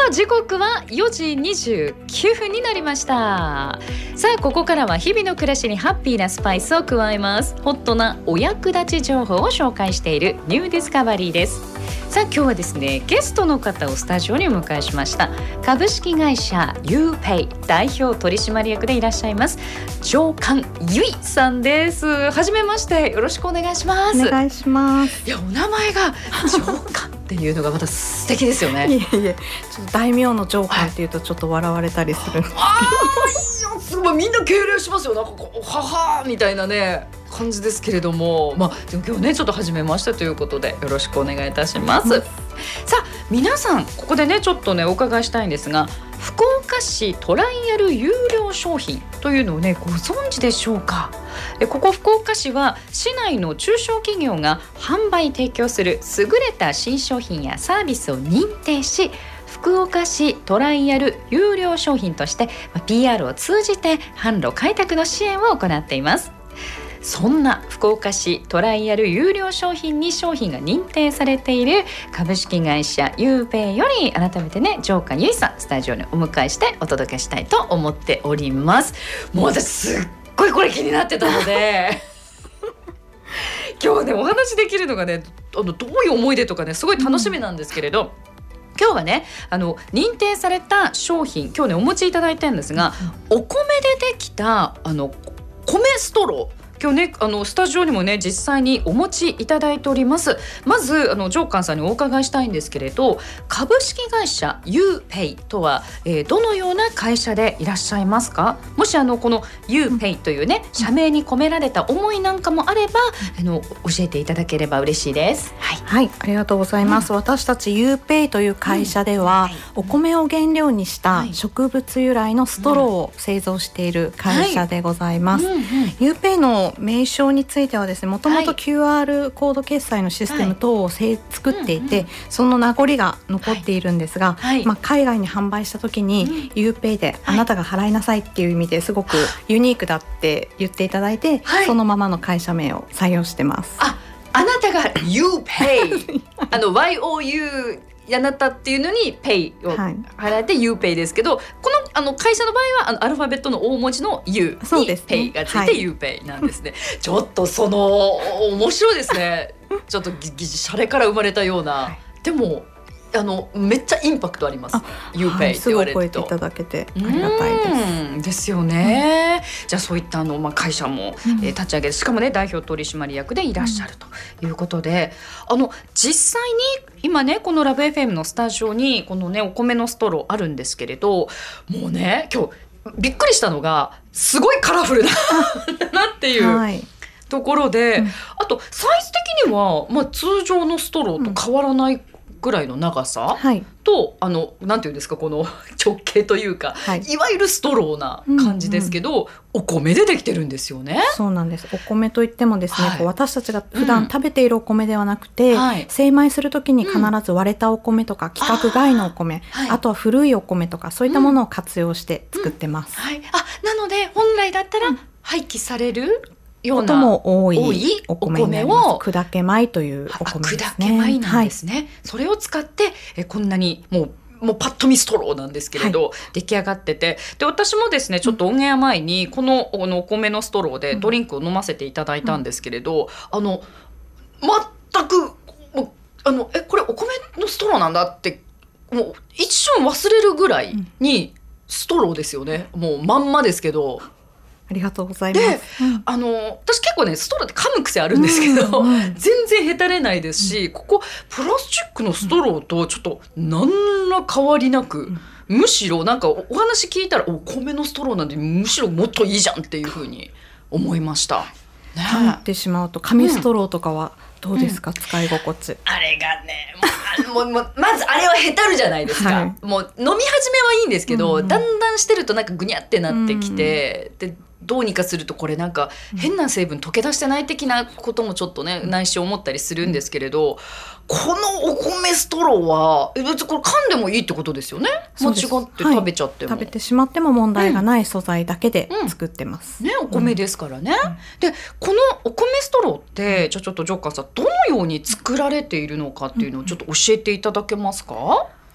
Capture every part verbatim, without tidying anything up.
あ時刻はよじにじゅうきゅうふんになりました。さあここからは日々の暮らしにハッピーなスパイスを加えます。ホットなお役立ち情報を紹介しているニューディスカバリーです。さあ今日はですね、ゲストの方をスタジオにお迎えしました。株式会社 ユーペイ 代表取締役でいらっしゃいます上官ゆいさんです。はじめまして、よろしくお願いします。 お願いします。 いや、お名前が上官っていうのがまた素敵ですよね。 いえいえ、ちょっと大名の上官っていうとちょっと笑われたりするんですけど、 あーすごい、みんな敬礼しますよ。なんかこうははーみたいなね感じですけれども、まあでも今日ねちょっと初めましてということでよろしくお願いいたします。さあ皆さん、ここでねちょっとねお伺いしたいんですが、福岡市トライアル有料商品というのをねご存知でしょうか。えここ福岡市は市内の中小企業が販売提供する優れた新商品やサービスを認定し、福岡市トライアル有料商品として ピーアール を通じて販路開拓の支援を行っています。そんな福岡市トライアル有料商品に商品が認定されている株式会社ユーペイより改めてね上官ゆいさんスタジオにお迎えしてお届けしたいと思っております。もう私すっごいこれ気になってたので今日ねお話できるのがね、あのどういう思い出とかねすごい楽しみなんですけれど、うん、今日はねあの認定された商品今日ねお持ちいただいたんですが、うん、お米でできたあの米ストロー、今日ねあのスタジオにもね実際にお持ちいただいております。まずあの上官さんにお伺いしたいんですけれど、株式会社 ユーペイ とは、えー、どのような会社でいらっしゃいますか。もしあのこの ユーペイ というね、うん、社名に込められた思いなんかもあれば、うん、あの教えていただければ嬉しいです。はい、 はい、ありがとうございます、うん、私たち ユーペイ という会社では、うんはい、お米を原料にした植物由来のストローを製造している会社でございます。はいうんうん、ユーペイ の名称についてはですね、もともと キューアール コード決済のシステム等をせい作っていて、はいうんうん、その名残が残っているんですが、はいまあ、海外に販売した時に、うん、ユーペイ であなたが払いなさいっていう意味ですごくユニークだって言っていただいて、はい、そのままの会社名を採用してます。 あ、あなたが ユーペイ あの ワイオーユーあなたっていうのにペイを払えて ユーペイ ですけど、この、あの会社の場合はあのアルファベットの大文字の U にペイがついて ユーペイ なんですね。ちょっとその面白いですね。ちょっとぎぎシャレから生まれたような、はい、でもあのめっちゃインパクトあります。 ユーペイ って言われると、はい、すぐ覚えていただけてありがたいですですよね、うん、じゃあそういったあの、まあ、会社も、うんえー、立ち上げて、しかもね代表取締役でいらっしゃるということで、うん、あの実際に今ねこのラブ エフエム のスタジオにこのねお米のストローあるんですけれど、もうね今日びっくりしたのがすごいカラフルだなっていう、はいところで、うん、あとサイズ的には、まあ、通常のストローと変わらないぐらいの長さ、うん、とあのなんていうんですか、この直径というか、はい、いわゆるストローな感じですけど、うんうん、お米でできてるんですよね。 そうなんです。お米といってもですね、はい、こう私たちが普段食べているお米ではなくて、うん、精米するときに必ず割れたお米とか、うん、規格外のお米、あ,、はい、あとは古いお米とかそういったものを活用して作ってます、 うんうんはい、あなので本来だったら廃棄されるようなことも多いお米になります。砕け米というお米ですね。 砕け米なんですね、はい、それを使ってえこんなにもうもうパッと見ストローなんですけれど、はい、出来上がってて、で私もですねちょっとオンエア前にこの、このお米のストローでドリンクを飲ませていただいたんですけれど、うん、あの全くもうあのえこれお米のストローなんだってもう一瞬忘れるぐらいにストローですよね、もうまんまですけど。 ありがとうございます。で、 うん、あの私結構ねストローって噛む癖あるんですけど、うんうん、全然へたれないですし、うん、ここプラスチックのストローとちょっと何ら変わりなく、うん、むしろなんかお話聞いたらお米のストローなんでむしろもっといいじゃんっていう風に思いました、 ね、噛ってしまうと紙ストローとかはどうですか、うん、使い心地。 あれがねもうもうまずあれはへたるじゃないですか、はい、もう飲み始めはいいんですけど、うん、だんだんしてるとなんかぐにゃってなってきて、うん、でどうにかするとこれなんか変な成分溶け出してない的なこともちょっとね内心思ったりするんですけれど、このお米ストローはえ別にこれ噛んでもいいってことですよね。間違って食べちゃっても、 はい、食べてしまっても問題がない素材だけで作ってます、 うんうん、ね、お米ですからね、うん、でこのお米ストローってじゃあちょっとジョッカーさんどのように作られているのかっていうのをちょっと教えていただけますか？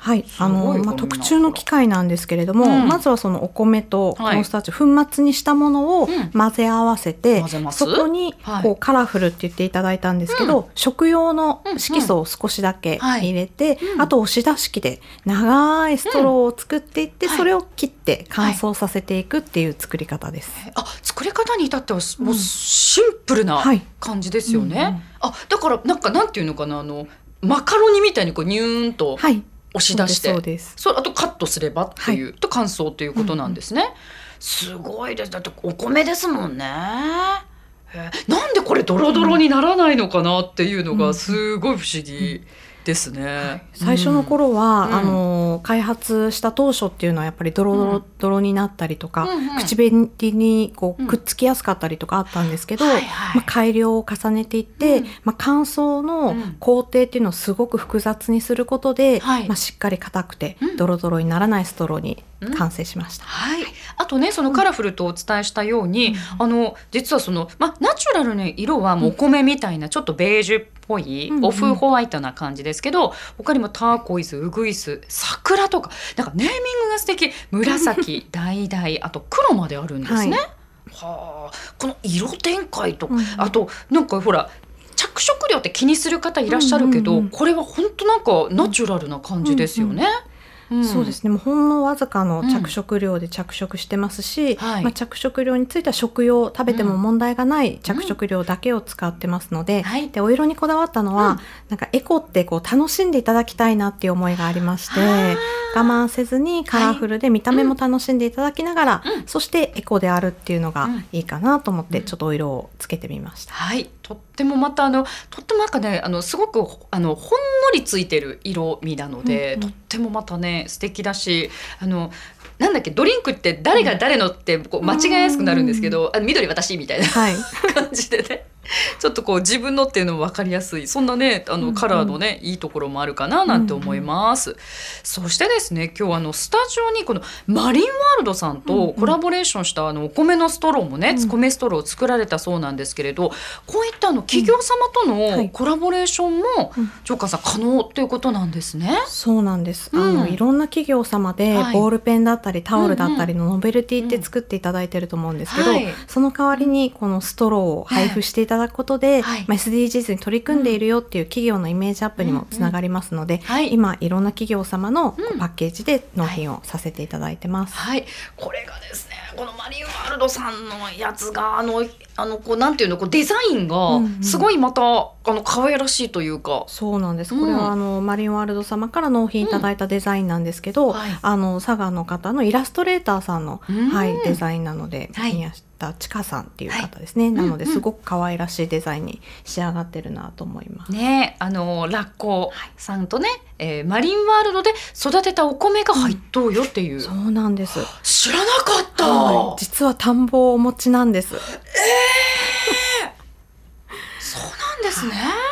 はい、あのまあ、特注の機械なんですけれども、 うん、 まずはそのお米とコーンスターチ、はい、粉末にしたものを混ぜ合わせて、うん、そこにこうカラフルって言っていただいたんですけど、うん、食用の色素を少しだけ入れて、うんうん、あと押し出し器で長いストローを作っていって、うん、それを切って乾燥させていくっていう作り方です、 はい、あ、作り方に至ってはもうシンプルな感じですよね、はい、うんうん、あ、だからなんかなんていうのかな、あのマカロニみたいにこうニューンと、はい、押し出して、そうです、そうです、あとカットすればっていう、はい、と乾燥ということなんですね、うんうん、すごいです。だってお米ですもんね。なんでこれドロドロにならないのかなっていうのがすごい不思議ですね、はい、 最初の頃は、うん、あの開発した当初っていうのはやっぱりドロドロドロになったりとか、うんうん、口紅にこうくっつきやすかったりとかあったんですけど、うん、はいはい、まあ、改良を重ねていって、うん、まあ、乾燥の工程っていうのをすごく複雑にすることで、うん、まあ、しっかり硬くてドロドロにならないストローに完成しました、うん、 はい、あとね、そのカラフルとお伝えしたように、うん、あの実はその、まあ、ナチュラルな色はもうお米みたいなちょっとベージュっぽい、うん、オフホワイトな感じですけど、他にもターコイズ、ウグイス、桜とか、なんかネーミングが素敵、紫、橙、あと黒まであるんですね、はい、はあ、この色展開とか、うん、あとなんかほら着色料って気にする方いらっしゃるけど、うんうんうん、これは本当なんかナチュラルな感じですよね、うんうんうん、 うん、そうですね、もうほんのわずかの着色料で着色してますし、うん、はい、まあ、着色料については食用、食べても問題がない着色料だけを使ってますので、うん、でお色にこだわったのは、うん、なんかエコってこう楽しんでいただきたいなっていう思いがありまして、我慢せずにカラフルで見た目も楽しんでいただきながら、はい、うん、そしてエコであるっていうのがいいかなと思って、ちょっとお色をつけてみました、うん、 はい、とってもまたあのとってもなんかね、あのすごくあのほんのりついてる色味なので、うんうん、とってもまたね素敵だし、あのなんだっけ、ドリンクって誰が誰のってこう間違えやすくなるんですけど、あ、緑私みたいな、はい、感じでね、ちょっとこう自分のっていうのも分かりやすい、そんなね、あのカラーのね、うんうん、いいところもあるかななんて思います、うんうん、そしてですね、今日あのスタジオにこのマリンワールドさんとコラボレーションしたあのお米のストローもね、うん、米ストローを作られたそうなんですけれど、こういったあの企業様とのコラボレーションも、うん、ジョーカーさん可能ということなんですね。 そうなんです、うん、あのいろんな企業様でボールペンだったりタオルだったりのノベルティって作っていただいてると思うんですけど、うん、はい、その代わりにこのストローを配布していただくことで、はい、まあ、エスディージーズ に取り組んでいるよっていう企業のイメージアップにもつながりますので、うんうん、はい、今いろんな企業様のパッケージで納品をさせていただいてます、 はいはい、これがですね、このマリンワールドさんのやつがあのあのこうなんていうの、こうデザインがすごいまた、うんうん、あの可愛らしいというか、 そうなんです、これはあの、うん、マリンワールド様から納品いただいたデザインなんですけど、うん、はい、あの佐賀の方のイラストレーターさんの、うん、はい、デザインなので、はい、宮下千佳さんっていう方ですね、はい、なのですごく可愛らしいデザインに仕上がってるなと思います、 ね、あのラッコさんとね、はい、えー、マリンワールドで育てたお米が入っとうよっていう、うん、 そうなんです。 知らなかった、 はい、実は田んぼをお持ちなんです。えー、 そうなんですね、はい、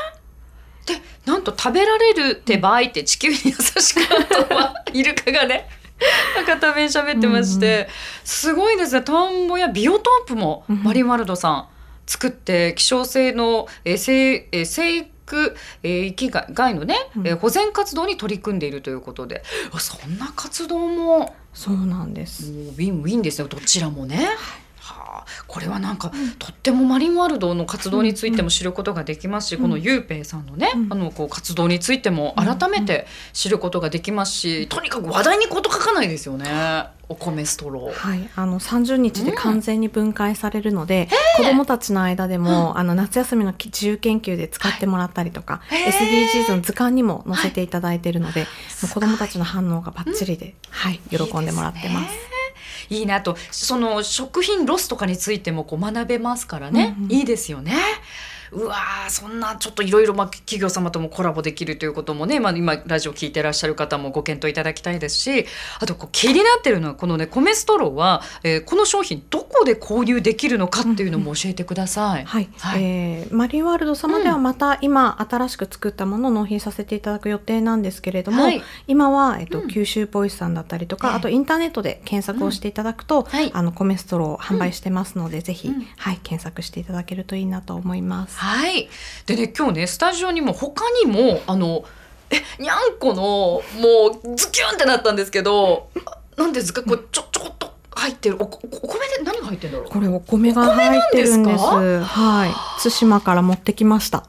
でなんと食べられるって場合って地球に優しくあとはイルカがね博多弁喋ってまして、うんうん、すごいですね。田んぼやビオトープもマリンワールドさん作って、希少性の、えー、生、えー、生育、えー、域外のね、うん、えー、保全活動に取り組んでいるということで、そんな活動もそうなんです。 もうウィンウィンですよ、どちらもね、はい、はあ、これはなんか、うん、とってもマリンワールドの活動についても知ることができますし、うん、このゆうぺいさんのね、うん、あのこう活動についても改めて知ることができますし、うん、とにかく話題にこと書かないですよね、お米ストロー、 はい、あのさんじゅうにちで完全に分解されるので、うん、子どもたちの間でも、うん、あの夏休みの自由研究で使ってもらったりとか、はい、エスディージーズ の図鑑にも載せていただいているので、はい、もう子どもたちの反応がバッチリで、うん、はい、喜んでもらってます。 いいなと、その食品ロスとかについてもこう学べますからね、うんうん、いいですよね。うわー、そんなちょっといろいろ企業様ともコラボできるということもね、まあ、今ラジオ聞いてらっしゃる方もご検討いただきたいですし、あとこう気になってるのはこのね、米ストローは、えー、この商品どこで購入できるのかっていうのも教えてください、うんうん、はい、はい、えー、マリンワールド様ではまた今新しく作ったものを納品させていただく予定なんですけれども、はい、今は、えーとうん、九州ボイスさんだったりとか、あとインターネットで検索をしていただくと、うん、はい、あの米ストローを販売してますので、うん、ぜひ、うん、はい、検索していただけるといいなと思います。 はい、でね、今日ねスタジオにも他にもあのえにゃんこのもうズキュンってなったんですけど、なんですかこうちょちょこっと入ってる お, お米で何が入ってるんだろう。 これお米が入ってるんです。はい、対馬から持ってきました。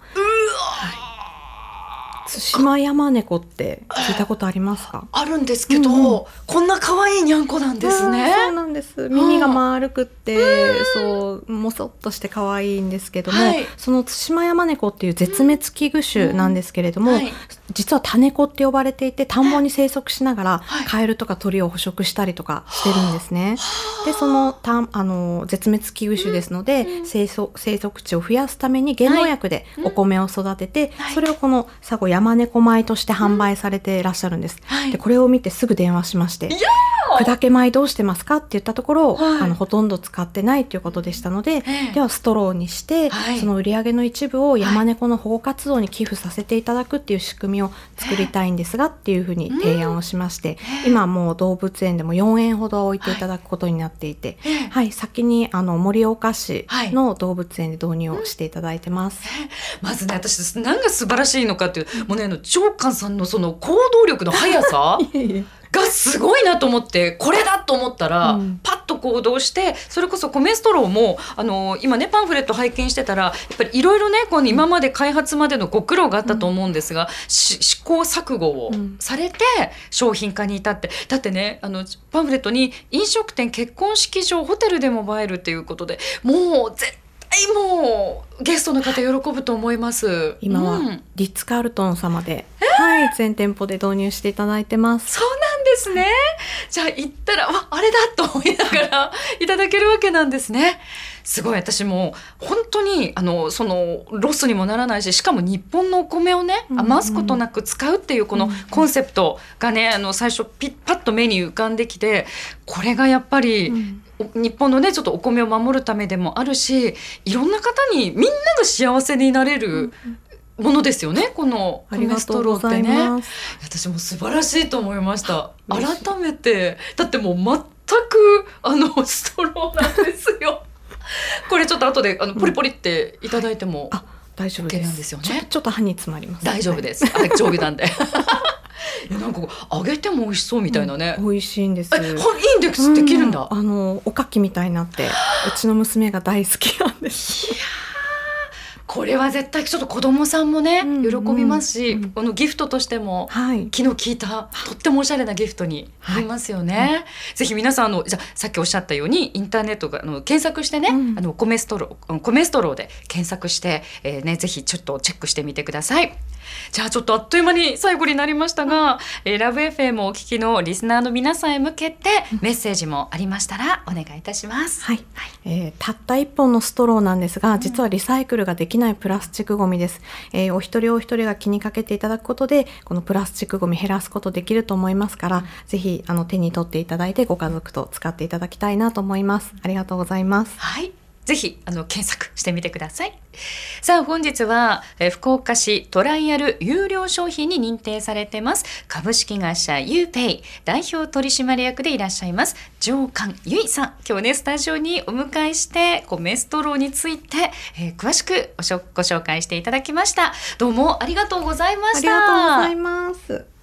対馬山猫って聞いたことありますか？ あるんですけど、うんうん、こんな可愛いにゃんこなんですね。 そうなんです。耳が丸くって、うん、そうもそっとして可愛いんですけども、はい、その対馬山猫っていう絶滅危惧種なんですけれども、うんはい、実はタネコって呼ばれていて、田んぼに生息しながら、はい、カエルとか鳥を捕食したりとかしてるんですね。でそのたあの絶滅危惧種ですので、うん、生息生息地を増やすために減農薬でお米を育てて、はい、それをこの佐護山猫米として販売されていらっしゃるんです、はい、でこれを見てすぐ電話しまして、砕け米どうしてますかって言ったところ、はい、あのほとんど使ってないということでしたので、ではストローにして、はい、その売り上げの一部を山猫の保護活動に寄付させていただくっていう仕組みを作りたいんですがっていうふうに提案をしまして、うん、今もう動物園でもよんえんほど置いていただくことになっていて、はいはい、先にあの盛岡市の動物園で導入をしていただいてます、 はい、まずね私何が素晴らしいのかっていう、もうねあの長官さんのその行動力の速さがすごいなと思って、これだと思ったら、うん、パッと行動して、それこそ米ストローもあの今ねパンフレット拝見してたらやっぱりいろいろねこの今まで開発までのご苦労があったと思うんですが、うん、試行錯誤をされて商品化に至って、だってねあのパンフレットに飲食店、結婚式場、ホテルでも映えるっていうことで、もう絶対もうゲストの方喜ぶと思います。 今はリッツ・カールトン様で、うん、はい、全店舗で導入していただいてます。 そうなんですね。じゃあ行ったら あ, あれだと思いながらいただけるわけなんですね。すごい、私も本当にあのそのロスにもならないし、しかも日本のお米をね、うんうん、余すことなく使うっていうこのコンセプトがね、あの最初ピッパッと目に浮かんできて、これがやっぱり、うん日本のねちょっとお米を守るためでもあるし、いろんな方にみんなが幸せになれるものですよね、この米ストローってね。私も素晴らしいと思いました。改めてだってもう全くあのストローなんですよこれちょっと後であのポリポリっていただいても、うん、あ大丈夫です。 OK なんですよね。 ちょっと、ちょっと歯に詰まります。 大丈夫です、はい、あ丈夫なんでなんか揚げても美味しそうみたいなね、 うん、美味しいんです。 えいいんですできるんだ、 うん、あのおかきみたいになってうちの娘が大好きなんです。 いやこれは絶対ちょっと子供さんもね、うんうん、喜びますし、うん、このギフトとしても、はい、気の利いたとってもおしゃれなギフトになりますよね、はい、ぜひ皆さんあのじゃさっきおっしゃったようにインターネットがあの検索してね、うん、あの米ストロー米ストローで検索して、えーね、ぜひちょっとチェックしてみてください。じゃあちょっとあっという間に最後になりましたが、えー、ラブ エフエム をお聞きのリスナーの皆さんへ向けてメッセージもありましたらお願いいたします。 はい、はい、えー、たった一本のストローなんですが、実はリサイクルができないプラスチックゴミです、えー、お一人お一人が気にかけていただくことでこのプラスチックゴミ減らすことできると思いますから、うん、ぜひあの手に取っていただいてご家族と使っていただきたいなと思います。ありがとうございます。 はい、ぜひあの検索してみてください。さあ本日はえ福岡市トライアル有料商品に認定されてます株式会社ユーペイ代表取締役でいらっしゃいます上官由衣さん、今日ねスタジオにお迎えして米ストローについて、えー、詳しくご紹介していただきました。どうもありがとうございました。 ありがとうございます。